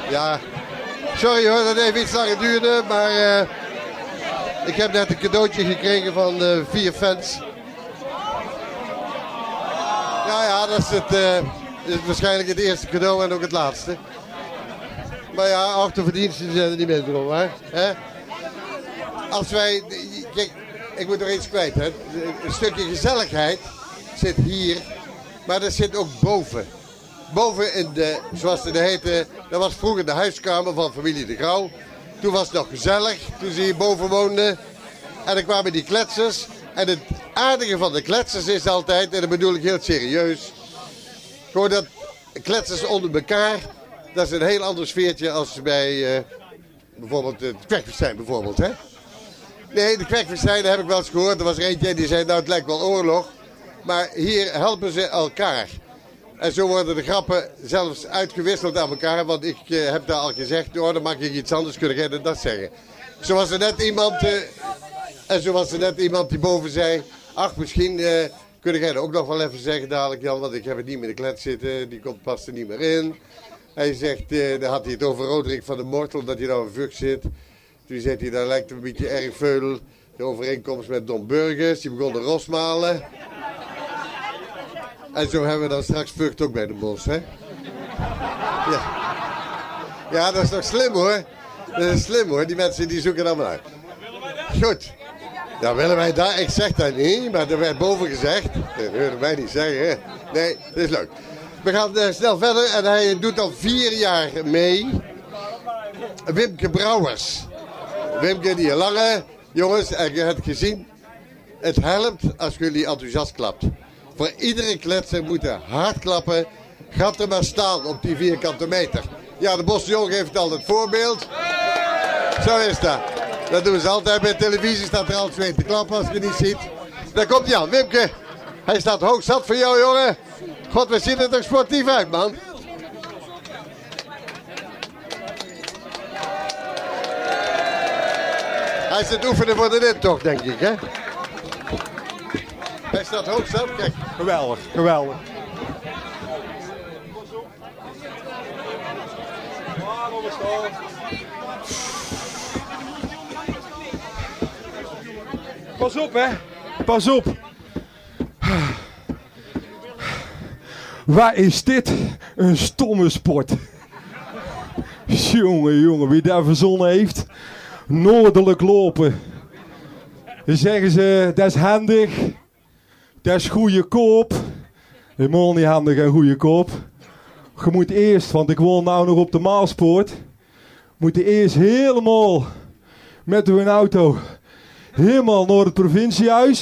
Ja, sorry hoor dat even iets langer duurde, maar ik heb net een cadeautje gekregen van 4 fans. Ja, dat is is waarschijnlijk het eerste cadeau en ook het laatste. Maar ja, achterverdiensten zijn er niet minder om, hè? Als wij, kijk, ik moet er iets kwijt, hè. Een stukje gezelligheid zit hier, maar dat zit ook boven. Boven in de, zoals het heette, dat was vroeger de huiskamer van familie De Grauw. Toen was het nog gezellig, toen ze hier boven woonden. En dan kwamen die kletsers. En het aardige van de kletsers is altijd, en dat bedoel ik heel serieus, gewoon dat kletsers onder elkaar, dat is een heel ander sfeertje als bij bijvoorbeeld het Kwekfestijn bijvoorbeeld, hè? Nee, de Kwekfestijn heb ik wel eens gehoord. Er was er eentje die zei, nou het lijkt wel oorlog. Maar hier helpen ze elkaar. En zo worden de grappen zelfs uitgewisseld aan elkaar. Want ik heb daar al gezegd, oh, dan mag ik iets anders, kun jij dat zeggen. Zo was er net iemand die boven zei, ach misschien kun jij dat ook nog wel even zeggen dadelijk Jan, want ik heb het niet meer in de klets zitten, die komt pas er niet meer in. Hij zegt, dan had hij het over Roderick van de Mortel, dat hij nou een vucht zit. Toen zei hij, dat lijkt een beetje erg veel de overeenkomst met Don Burgers, die begon de rosmalen. En zo hebben we dan straks vucht ook bij de Bos, hè? Ja. Ja, dat is toch slim hoor. Dat is slim hoor, die mensen die zoeken allemaal uit. Goed. Dan willen wij daar, ik zeg dat niet, maar er werd boven gezegd. Dat hoorden wij niet zeggen, hè? Nee, dat is leuk. We gaan snel verder en hij doet al 4 jaar mee. Wimke Brouwers. Wimke die lange, jongens, en je hebt gezien. Het helpt als jullie enthousiast klapt. Voor iedere kletser moeten hard klappen. Gaat er maar staan op die vierkante meter. Ja, de Bosjongen geeft altijd voorbeeld. Zo is dat. Dat doen ze altijd bij televisie. Staat er al 2 te klappen als je niet ziet. Daar komt hij aan. Wimke, hij staat hoog zat voor jou, jongen. God, we zien er toch sportief uit, man. Hij is het oefenen voor de intocht, denk ik, hè? Hij staat hoog zat, kijk. Geweldig, geweldig. Pas op, hè. Pas op. Waar is dit een stomme sport? Jongen, wie daar verzonnen heeft. Noordelijk lopen. Dan zeggen ze, dat is handig. Dat is goede koop. Helemaal niet handig en goede koop. Je moet eerst, want ik woon nou nog op de Maalspoort. Moet je eerst helemaal met uw auto helemaal naar het provinciehuis.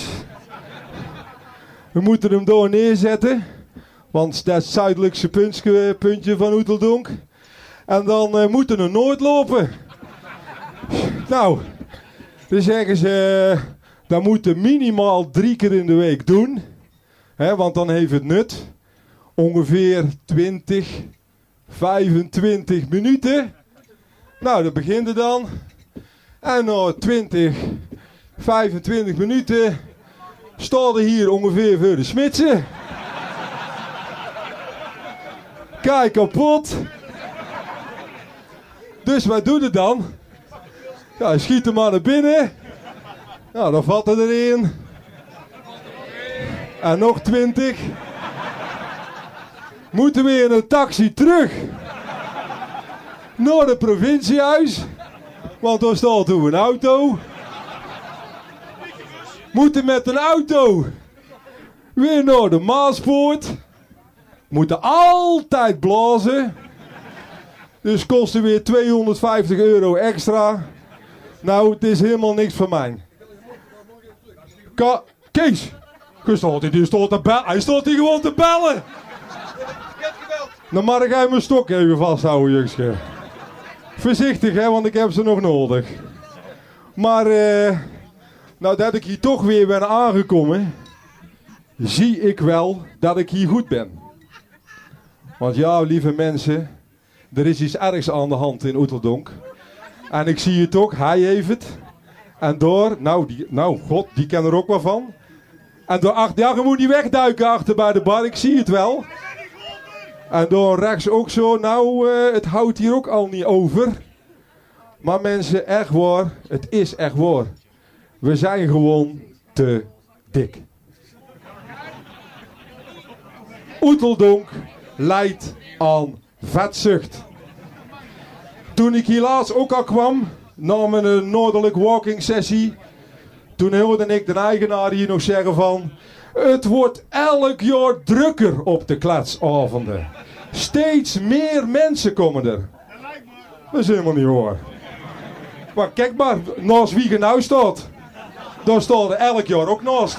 We moeten hem door neerzetten. Want dat is het zuidelijkste puntje van Oeteldonk. En dan moeten we Noord lopen. Nou, dan zeggen ze, dat moeten minimaal 3 keer in de week doen. Hè, want dan heeft het nut. Ongeveer 20, 25 minuten. Nou, dat begint er dan. En na 20, 25 minuten staan er hier ongeveer voor de smidsen. Kijk, kapot. Dus wat doe je dan? Ja, schiet hem maar naar binnen. Nou, dan valt er één. En nog 20. Moeten we in een taxi terug naar het provinciehuis. Want daar staat toen een auto. Moeten met een auto weer naar de Maaspoort. Moeten altijd blazen. Dus kosten weer €250 extra. Nou, het is helemaal niks voor mij. Kees! Hij staat hier gewoon te bellen. Dan mag ik mijn stok even vasthouden, Jukske. Voorzichtig, hè, want ik heb ze nog nodig. Maar, nou dat ik hier toch weer ben aangekomen, zie ik wel dat ik hier goed ben. Want ja, lieve mensen, er is iets ergs aan de hand in Oeteldonk. En ik zie het ook, hij heeft het. En door, god, die ken er ook wel van. En door 8 jaar moet hij wegduiken achter bij de bar, ik zie het wel. En dan rechts ook zo. Nou, het houdt hier ook al niet over. Maar mensen, echt waar. Het is echt waar. We zijn gewoon te dik. Oeteldonk lijdt aan vetzucht. Toen ik hier laatst ook al kwam, na mijn noordelijk walking sessie, toen hoorde ik de eigenaar hier nog zeggen van, het wordt elk jaar drukker op de kletsavonden. Steeds meer mensen komen er. Dat is helemaal niet waar. Maar kijk maar, naast wie je nou staat, daar staat er elk jaar ook naast.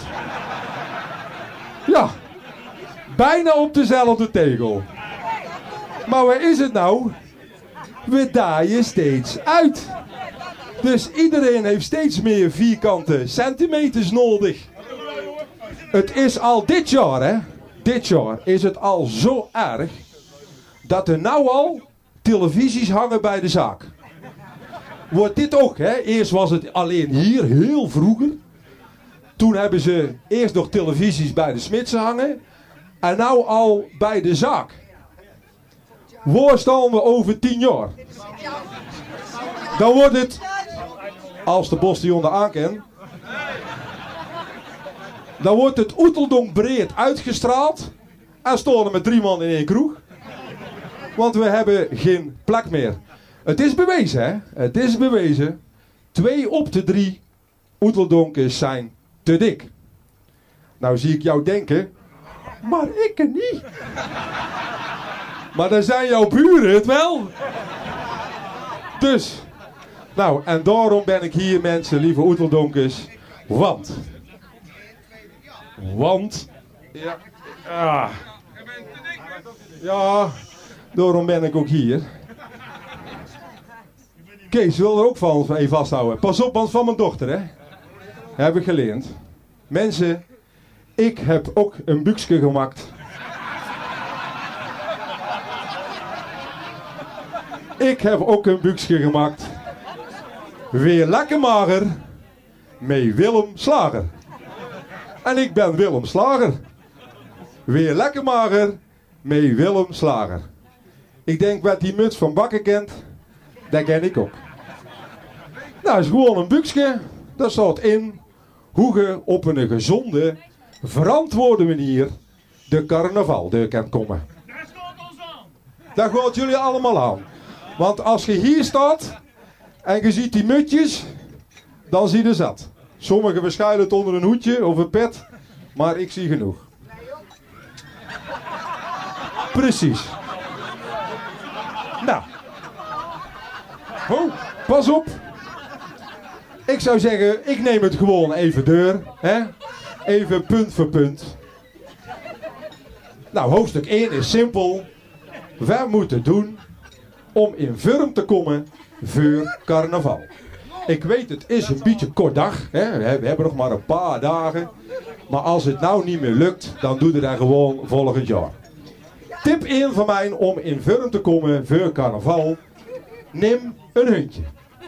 Ja, bijna op dezelfde tegel. Maar waar is het nou? We daaien steeds uit. Dus iedereen heeft steeds meer vierkante centimeters nodig. Het is al dit jaar, hè. Dit jaar is het al zo erg dat er nou al televisies hangen bij de zaak. Wordt dit ook, hè. Eerst was het alleen hier, heel vroeger. Toen hebben ze eerst nog televisies bij de smidsen hangen. En nou al bij de zaak. Waar staan we over 10 jaar? Dan wordt het, als de Bostion aankent, dan wordt het Oeteldonk breed uitgestraald. En staan er met 3 man in 1 kroeg. Want we hebben geen plek meer. Het is bewezen, hè? Het is bewezen. 2 op de 3 Oeteldonkers zijn te dik. Nou zie ik jou denken, maar ik niet. Maar dan zijn jouw buren het wel. Dus, nou, en daarom ben ik hier, mensen, lieve Oeteldonkers. Want, ja, daarom ben ik ook hier. Kees wil er ook van even vasthouden. Pas op, want van mijn dochter, hè. Heb ik geleerd. Mensen, ik heb ook een buksje gemaakt. Ik heb ook een buksje gemaakt. Weer lekker mager. Met Willem Slager. En ik ben Willem Slager. Weer lekker mager. Met Willem Slager. Ik denk wat die muts van Bakken kent. Dat ken ik ook. Nou, is gewoon een buksje. Daar staat in hoe je op een gezonde, verantwoorde manier de carnaval door kan komen. Dat gaat jullie allemaal aan. Want als je hier staat en je ziet die mutjes, dan zie je zat. Sommigen verschuilen het onder een hoedje of een pet, maar ik zie genoeg. Precies. Nou. Oh, pas op. Ik zou zeggen, ik neem het gewoon even door. Hè? Even punt voor punt. Nou, hoofdstuk 1 is simpel. Wij moeten doen om in vorm te komen voor carnaval. Ik weet, het is een beetje kort dag. Hè? We hebben nog maar een paar dagen. Maar als het nou niet meer lukt, dan doe je dat gewoon volgend jaar. Tip 1 van mij om in vorm te komen voor carnaval. Neem een hondje.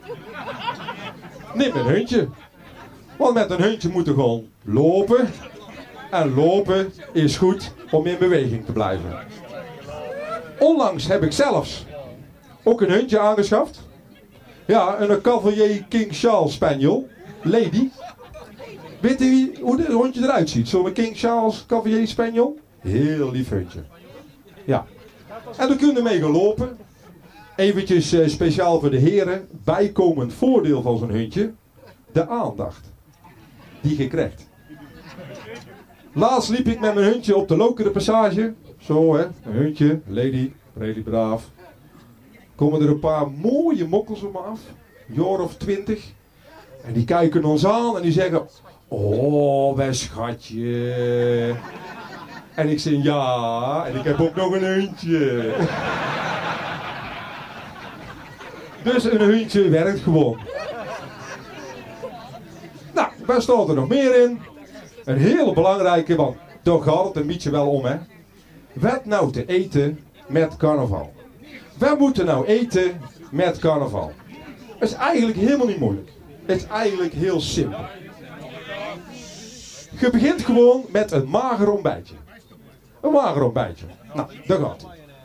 Neem een hondje. Want met een hondje moet je gewoon lopen. En lopen is goed om in beweging te blijven. Onlangs heb ik zelfs ook een hondje aangeschaft. Ja, een Cavalier King Charles Spaniel. Lady. Weet u hoe het hondje eruit ziet? Zo'n King Charles Cavalier Spaniel. Heel lief hondje. Ja. En dan kunnen we mee gaan lopen. Eventjes speciaal voor de heren. Bijkomend voordeel van zo'n hondje. De aandacht. Die je krijgt. Laatst liep ik met mijn hondje op de Lokere Passage. Zo hè. Een hondje. Lady. Redelijk braaf. Komen er een paar mooie mokkels op me af. Een jaar of 20. En die kijken ons aan en die zeggen... Oh, wij schatje. En ik zeg ja. En ik heb ook nog een hondje. Dus een hondje werkt gewoon. Nou, waar staat er nog meer in? Een hele belangrijke, want daar gaat het een beetje wel om, hè. Wat nou te eten met carnaval? Wij moeten nou eten met carnaval. Het is eigenlijk helemaal niet moeilijk. Het is eigenlijk heel simpel. Je begint gewoon met een mager ontbijtje. Een mager ontbijtje. Nou, daar gaat het.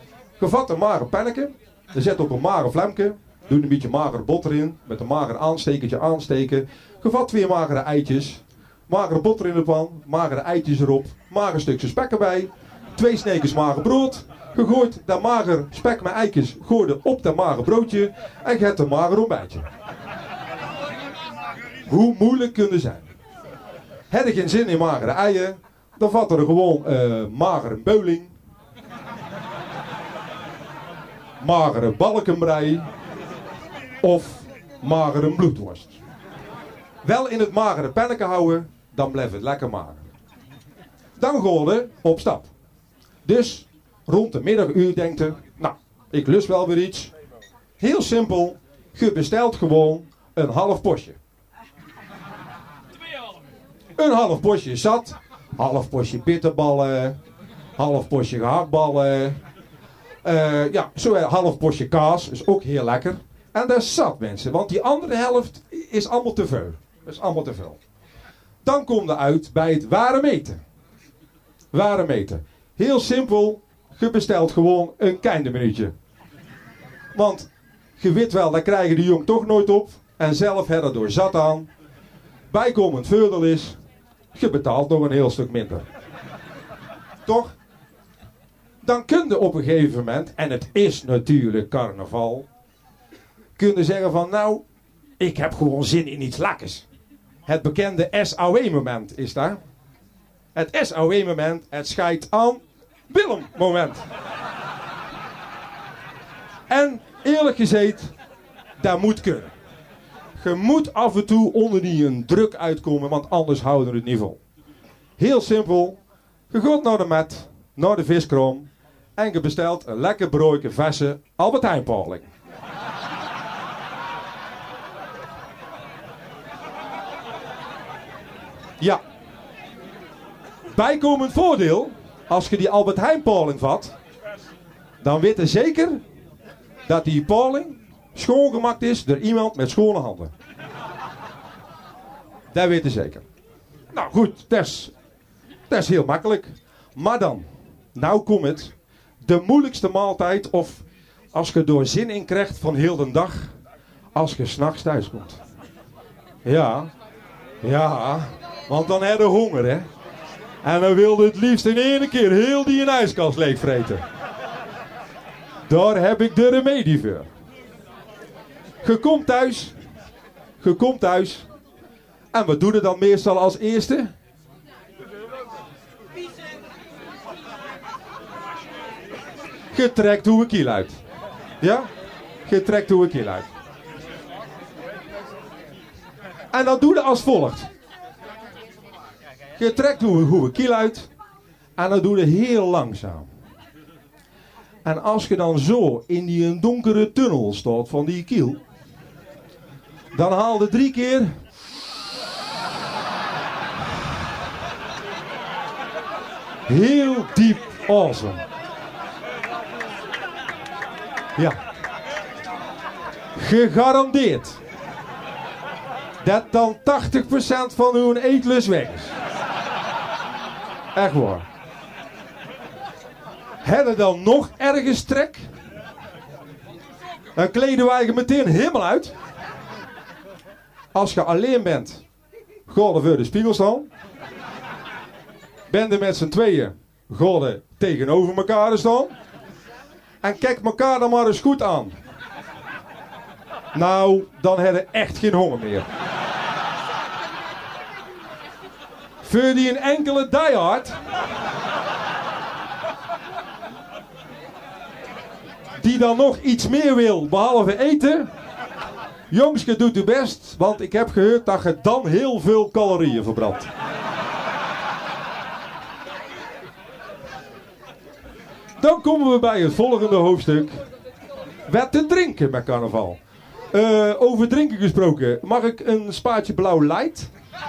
Je vat een mager panneke. Je zet op een mager vlamke. Doe een beetje magere boter in. Met een mager aanstekertje aansteken. Je vat 2 magere eitjes. Magere boter in de pan. Magere eitjes erop. Mager stukje spek erbij. 2 sneekjes mager brood. Je gooit dat mager spek met eitjes op dat mager broodje. En je hebt een mager ontbijtje. Hoe moeilijk kunnen zijn? Heb je geen zin in magere eieren? Dan vat er gewoon magere beuling. Magere balkenbrei. Of magere bloedworst. Wel in het magere panneke houden, dan blijft het lekker mager. Dan gaan we op stap. Dus rond de middaguur denkt u, nou, ik lust wel weer iets. Heel simpel, je bestelt gewoon een half postje. Een half postje zat, half postje bitterballen, half postje gehaktballen. Ja, zo een half postje kaas, is ook heel lekker. En dat is zat, mensen, want die andere helft is allemaal te veel. Dat is allemaal te veel. Dan kom je uit bij het ware meten. Ware meten. Heel simpel, je bestelt gewoon een kindermenuutje. Want je weet wel, daar krijgen de jong toch nooit op. En zelf heb er door zat aan. Bijkomend voordeel is, je betaalt nog een heel stuk minder. Toch? Dan kun je op een gegeven moment, en het is natuurlijk carnaval, kun je zeggen van nou, ik heb gewoon zin in iets lekkers. Het bekende SAW-moment is daar. Het SAW-moment, het scheidt aan Willem-moment. En eerlijk gezegd, dat moet kunnen. Je moet af en toe onder die een druk uitkomen, want anders houden we het niet vol. Heel simpel, je gaat naar de mat, naar de viskraam en je bestelt een lekker broodje verse Albert Heijn paling. Ja. Bijkomend voordeel, als je die Albert Heijn paling vat, dan weet je zeker dat die paling schoongemaakt is door iemand met schone handen. Dat weet je zeker. Nou goed, dat is heel makkelijk. Maar dan, nou komt het, de moeilijkste maaltijd, of als je er zin in krijgt van heel de dag, als je 's nachts thuis komt. Ja, want dan heb je honger, hè. En dan wilde het liefst in één keer heel die ijskast leegvreten. Daar heb ik de remedie voor. Je komt thuis. En wat doe je dan meestal als eerste? Je trekt hoe een kiel uit. Ja? Je trekt hoe een kiel uit. En dan doe je als volgt. Je trekt hoe een kiel uit. En dan doe je heel langzaam. En als je dan zo in die donkere tunnel staat van die kiel, dan haal je 3 keer heel diep asem. Ja. Gegarandeerd dat dan 80% van uw eetlust weg is. Echt waar. Heb je dan nog ergens trek? Dan kleden wij je meteen helemaal uit. Als je alleen bent, ga je voor de spiegel staan. Ben je met z'n tweeën, ga je tegenover elkaar staan. En kijk elkaar dan maar eens goed aan. Nou, dan heb je echt geen honger meer. Voor die een enkele diehard, die dan nog iets meer wil, behalve eten. Jongens, je doet je best, want ik heb gehoord dat je dan heel veel calorieën verbrandt. Dan komen we bij het volgende hoofdstuk. Wat te drinken met carnaval. Over drinken gesproken, mag ik een spaatje blauw light?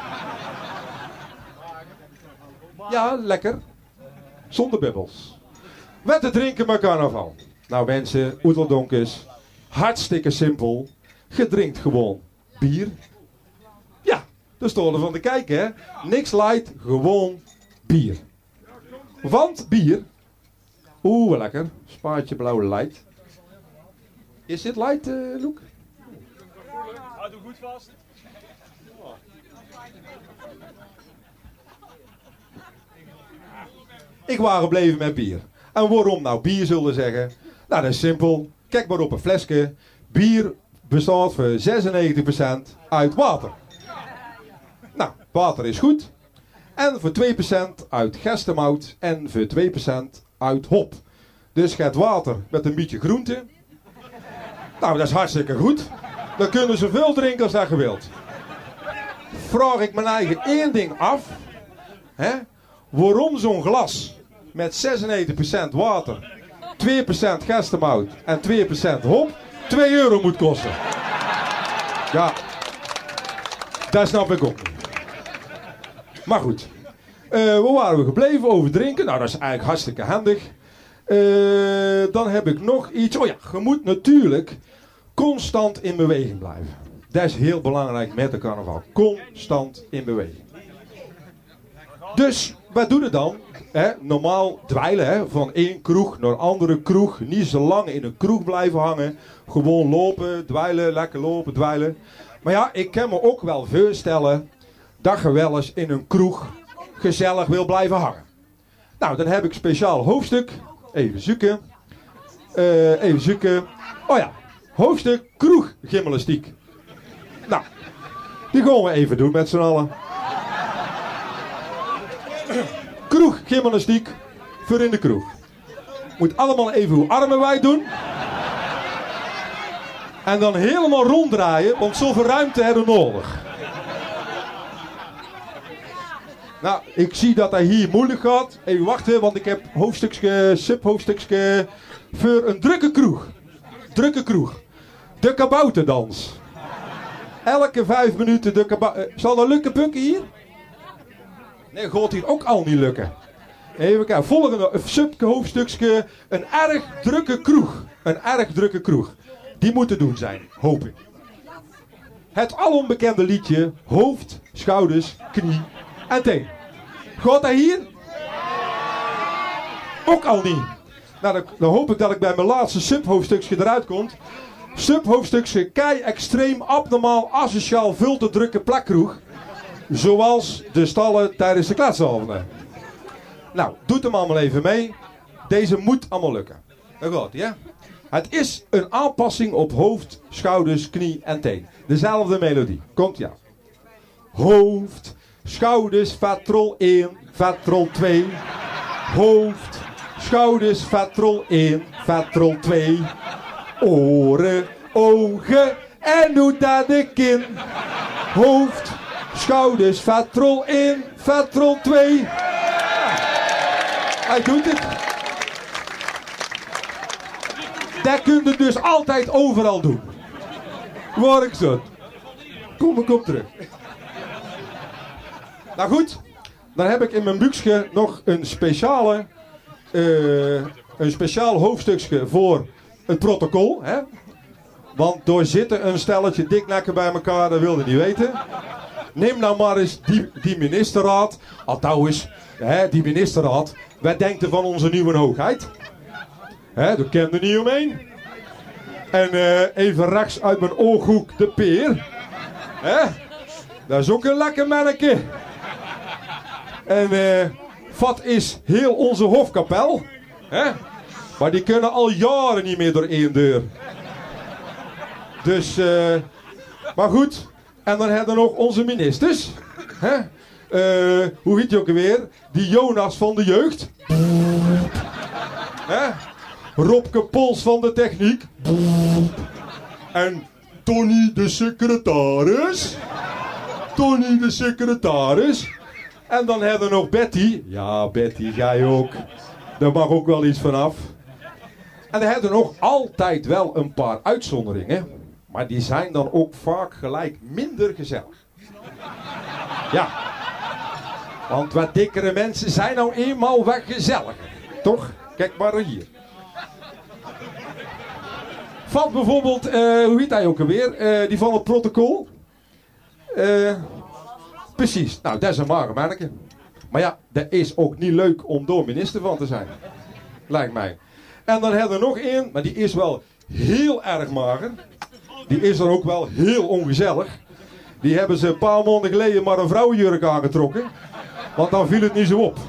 Ja, lekker. Zonder bubbels. Wat te drinken met carnaval. Nou mensen, oeteldonkers, hartstikke simpel. Je drinkt gewoon bier. Ja, daar stonden van te kijken, hè. Niks light, gewoon bier. Want bier Oeh, wel lekker. Spaatje blauwe light. Is dit light, Loek? Houd hem goed vast. Ik was gebleven met bier. En waarom nou bier zullen zeggen? Nou, dat is simpel. Kijk maar op een flesje. Bier bestaat voor 96% uit water. Nou, water is goed. En voor 2% uit gerstemout en voor 2% uit hop. Dus je hebt water met een beetje groente. Nou, dat is hartstikke goed. Dan kunnen ze veel drinken als dat je wilt. Vraag ik mijn eigen één ding af. Hè? Waarom zo'n glas met 96% water, 2% gerstemout en 2% hop 2 euro moet kosten? Ja, dat snap ik ook niet. Maar goed, waar waren we gebleven over drinken? Nou, dat is eigenlijk hartstikke handig. Dan heb ik nog iets. Oh ja, je moet natuurlijk constant in beweging blijven. Dat is heel belangrijk met de carnaval. Constant in beweging. Dus, wat doe je dan? Normaal dweilen, van één kroeg naar een andere kroeg. Niet zo lang in een kroeg blijven hangen. Gewoon lopen, dweilen, lekker lopen, dweilen. Maar ja, ik kan me ook wel voorstellen dat je wel eens in een kroeg gezellig wil blijven hangen. Nou, dan heb ik een speciaal hoofdstuk. Even zoeken. Oh ja, hoofdstuk kroeggymnastiek. Nou, die gaan we even doen met z'n allen. Kroeggymnastiek voor in de kroeg. Moet allemaal even uw armen wijd doen. En dan helemaal ronddraaien, want zoveel ruimte hebben we nodig. Nou, ik zie dat dat hier moeilijk gaat. Even wachten, want ik heb subhoofdstukje voor een drukke kroeg. Drukke kroeg. De kabouterdans. Elke 5 minuten de kabouter... Zal dat lukken, Pukken, hier? Nee, gaat hier ook al niet lukken. Even kijken. Volgende subhoofdstukje. Een erg drukke kroeg. Een erg drukke kroeg. Die moet te doen zijn, hoop ik. Het alombekende liedje hoofd, schouders, knie en teen. Gaat dat hier? Ook al niet. Nou, dan hoop ik dat ik bij mijn laatste subhoofdstukje eruit kom. Subhoofdstukje kei extreem abnormaal asociaal veel te drukke plakkroeg. Zoals de stallen tijdens de kletsavonden. Nou, doet hem allemaal even mee. Deze moet allemaal lukken. Dat gaat, ja? Het is een aanpassing op hoofd, schouders, knie en teen. Dezelfde melodie. Komt ja. Hoofd, schouders, vetrol 1, vetrol 2. Hoofd, schouders, vetrol 1, vetrol 2. Oren, ogen en doet dat de kin. Hoofd, schouders, vetrol 1, vetrol 2. Ja. Hij doet het. Dat kun je dus altijd overal doen. Waar ik zo. Kom ik op terug. Nou goed, dan heb ik in mijn boekje nog een speciaal hoofdstukje voor het protocol. Hè? Want door zitten een stelletje diknekken bij elkaar, dat wilde niet weten. Neem nou maar eens die ministerraad. Althans, die ministerraad. Wat denkt er van onze nieuwe hoogheid? Daar ken je niet omheen. En even rechts uit mijn ooghoek de peer. Dat is ook een lekker manneke. En wat is heel onze hofkapel? Maar die kunnen al jaren niet meer door één deur. Dus, maar goed. En dan hebben we nog onze ministers. Hoe heet die ook alweer? Die Jonas van de jeugd. Robke Pols van de techniek. En Tony de secretaris. Tony de secretaris. En dan hebben we nog Betty. Ja, Betty, jij ook. Daar mag ook wel iets vanaf. En dan hebben we nog altijd wel een paar uitzonderingen. Maar die zijn dan ook vaak gelijk minder gezellig. Ja. Want wat dikkere mensen zijn nou eenmaal wat gezelliger. Toch? Kijk maar hier. Valt bijvoorbeeld, hoe heet hij ook alweer? Die van het protocol. Precies. Nou, dat is een mager manneke. Maar ja, dat is ook niet leuk om door minister van te zijn. lijkt mij. En dan hebben we nog één, maar die is wel heel erg mager. Die is dan ook wel heel ongezellig. Die hebben ze een paar maanden geleden maar een vrouwenjurk aangetrokken. Want dan viel het niet zo op.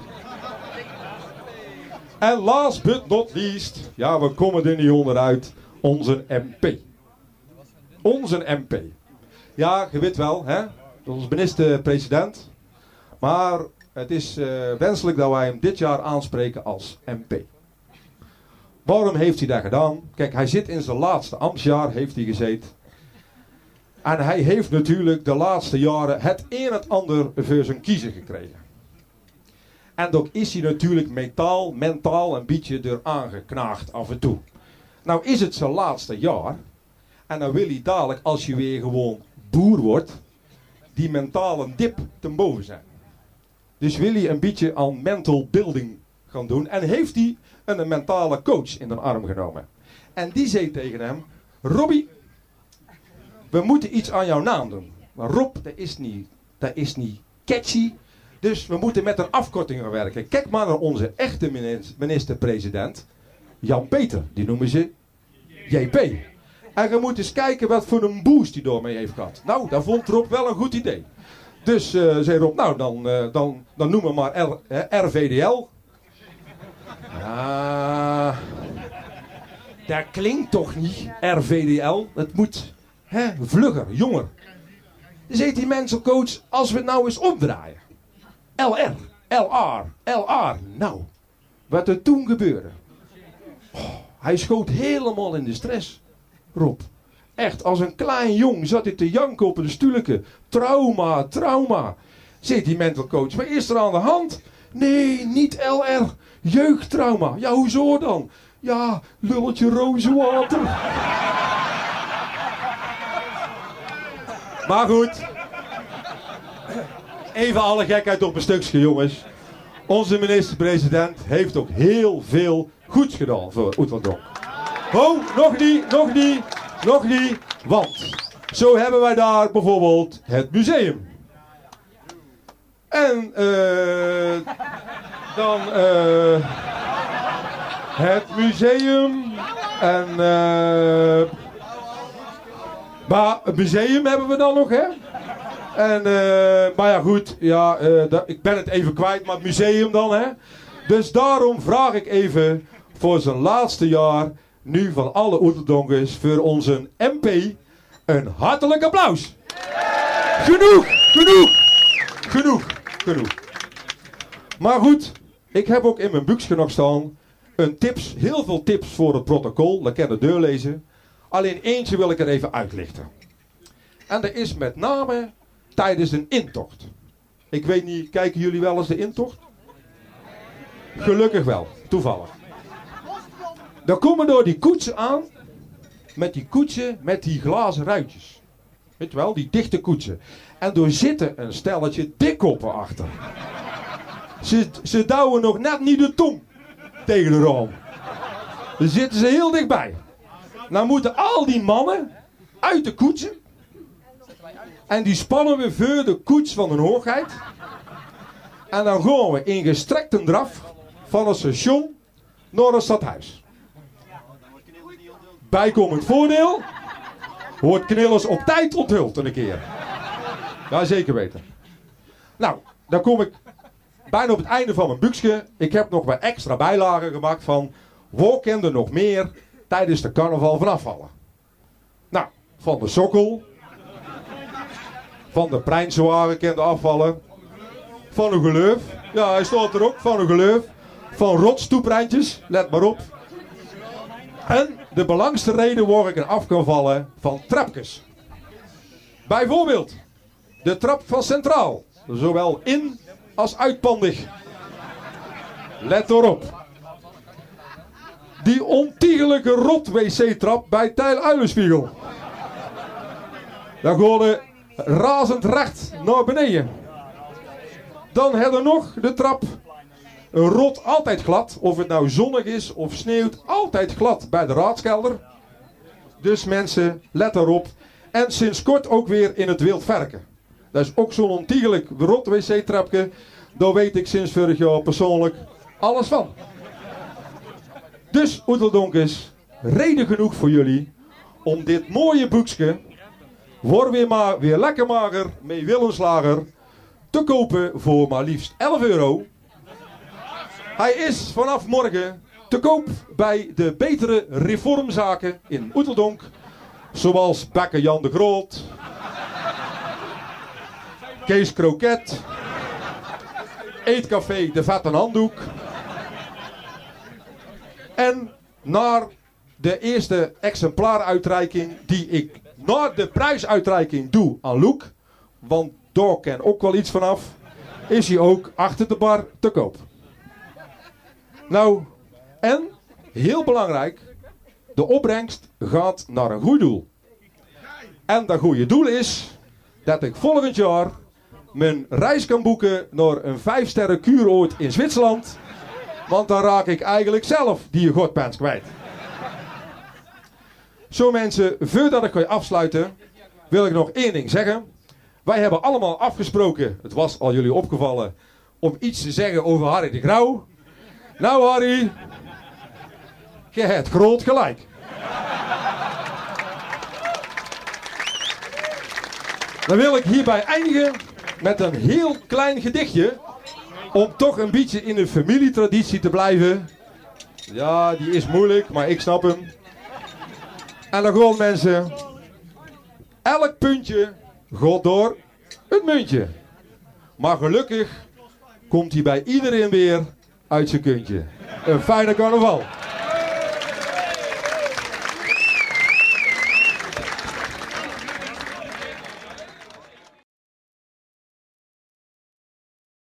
En last but not least, ja, we komen er niet onderuit, onze MP. Onze MP. Ja, je weet wel, hè? Onze minister-president. Maar het is wenselijk dat wij hem dit jaar aanspreken als MP. Waarom heeft hij dat gedaan? Kijk, hij zit in zijn laatste ambtsjaar, heeft hij gezeten. En hij heeft natuurlijk de laatste jaren het een en het ander voor zijn kiezen gekregen. En dan is hij natuurlijk mentaal een beetje eraan geknaagd af en toe. Nou is het zijn laatste jaar. En dan wil hij dadelijk, als je weer gewoon boer wordt, die mentale dip ten boven zijn. Dus wil hij een beetje aan mental building gaan doen. En heeft hij een mentale coach in de arm genomen. En die zei tegen hem, Robbie, we moeten iets aan jouw naam doen. Maar Rob, dat is niet catchy. Dus we moeten met een afkorting gaan werken. Kijk maar naar onze echte minister-president, Jan Peter. Die noemen ze JP. En je moet eens kijken wat voor een boost hij daarmee heeft gehad. Nou, dat vond Rob wel een goed idee. Dus zei Rob, nou dan noemen we maar RVDL. Ja, dat klinkt toch niet, RVDL. Het moet vlugger, jonger. Dus heet die menselcoach, als we het nou eens omdraaien. LR, LR. Nou, wat er toen gebeurde. Oh, hij schoot helemaal in de stress, Rob. Echt, als een klein jong zat hij te janken op een stoeltje. Trauma. Zegt die mental coach, wat is er aan de hand? Nee, niet LR. Jeugdtrauma. Ja, hoezo dan? Ja, lulletje rozenwater. Maar goed. Even alle gekheid op een stukje, jongens. Onze minister-president heeft ook heel veel goeds gedaan voor Oeteldonk. Oh, nog niet. Want zo hebben wij daar bijvoorbeeld het museum. En dan het museum. En maar het museum hebben we dan nog, hè? En maar ja, goed, ja, ik ben het even kwijt, maar het museum dan, hè? Dus daarom vraag ik even voor zijn laatste jaar, nu van alle Oeteldonkers, voor onze MP, een hartelijk applaus. Genoeg. Maar goed, ik heb ook in mijn boekje nog staan heel veel tips voor het protocol. Dat kan je de deur lezen. Alleen eentje wil ik er even uitlichten. En dat is met name tijdens een intocht. Ik weet niet, kijken jullie wel eens de intocht? Gelukkig wel, toevallig. Dan komen door die koetsen aan. Met die glazen ruitjes. Weet je wel, die dichte koetsen. En door zitten een stelletje dikkoppen achter. Ze douwen nog net niet de tong tegen de raam. Dan zitten ze heel dichtbij. Nou moeten al die mannen uit de koetsen. En die spannen we voor de koets van een hoogheid. En dan gaan we in gestrekte draf van het station naar het stadhuis. Bijkomend voordeel. Wordt Knillers op tijd onthuld een keer. Ja, zeker weten. Nou, dan kom ik bijna op het einde van mijn boekje. Ik heb nog wat extra bijlagen gemaakt van waar kan er nog meer tijdens de carnaval van afvallen. Nou, van de sokkel. Van de Prijnswagen kan er afvallen. Van een geleuf. Ja, hij staat er ook. Van een geleuf. Van rotstoepreintjes. Let maar op. En de belangrijkste reden waar ik er af kan vallen van trapjes. Bijvoorbeeld de trap van Centraal. Zowel in als uitpandig. Let erop. Die ontiegelijke rot wc-trap bij Tijl Uilenspiegel. Daar gaan we razend recht naar beneden. Dan hebben we nog de trap. Een rot altijd glad. Of het nou zonnig is of sneeuwt. Altijd glad bij de raadskelder. Dus mensen, let erop. En sinds kort ook weer in het Wildverken. Dat is ook zo'n ontiegelijk rot wc-trapje. Daar weet ik sinds vorig jaar persoonlijk alles van. Dus, Oeteldonkers, reden genoeg voor jullie om dit mooie boekje, Word weer lekker mager, met Willemslager, te kopen voor maar liefst €11. Hij is vanaf morgen te koop bij de betere reformzaken in Oeteldonk, zoals Bakker Jan de Groot, Kees Kroket, Eetcafé De Vet en Handdoek. En naar de eerste exemplaaruitreiking die ik na de prijsuitreiking doe aan Loek, want daar ken ook wel iets vanaf, is hij ook achter de bar te koop. Nou, en heel belangrijk, de opbrengst gaat naar een goed doel. En dat goede doel is dat ik volgend jaar mijn reis kan boeken naar een 5-sterren kuuroord in Zwitserland. Want dan raak ik eigenlijk zelf die godpens kwijt. Zo mensen, voordat ik ga afsluiten, wil ik nog één ding zeggen. Wij hebben allemaal afgesproken, het was al jullie opgevallen, om iets te zeggen over Harry de Grauw. Nou Harry, je hebt groot gelijk. Dan wil ik hierbij eindigen met een heel klein gedichtje. Om toch een beetje in de familietraditie te blijven. Ja, die is moeilijk, maar ik snap hem. En dan gewoon mensen. Elk puntje gaat door het muntje. Maar gelukkig komt hij bij iedereen weer uit zijn kuntje. Een fijne carnaval.